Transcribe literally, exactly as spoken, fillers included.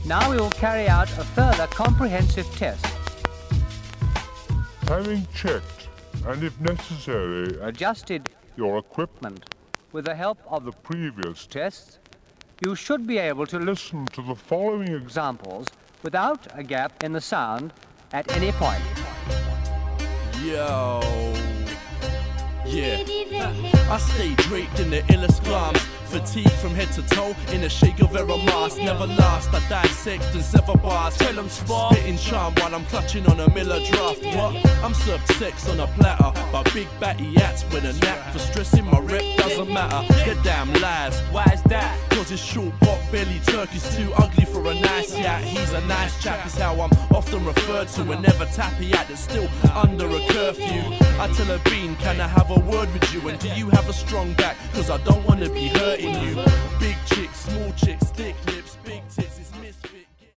Now we will carry out a further comprehensive test. Having checked, and if necessary, Adjusted your equipment with the help of the previous tests, you should be able to listen to the following example. examples without a gap in the sound at any point. Yo, yeah. I stay draped in the illest glams, fatigue from head to toe in a Che Guevara mask. Never last, I dissect and sever bars. Tell them spar, spitting charm while I'm clutching on a Miller draft. What? I'm served sex on a platter by big batty hats with a knack for stressing my rep doesn't matter. Get damn lies. Why is that? Cause his short pot belly turkey's too ugly for a nice yak. He's a nice chap is how I'm often referred to, and never tappy at that's still under a curfew. I tell her, Bean, can I have a word with you? And do you have a strong back? Cause I don't wanna be hurting you. Big chick, small chick, stick lip.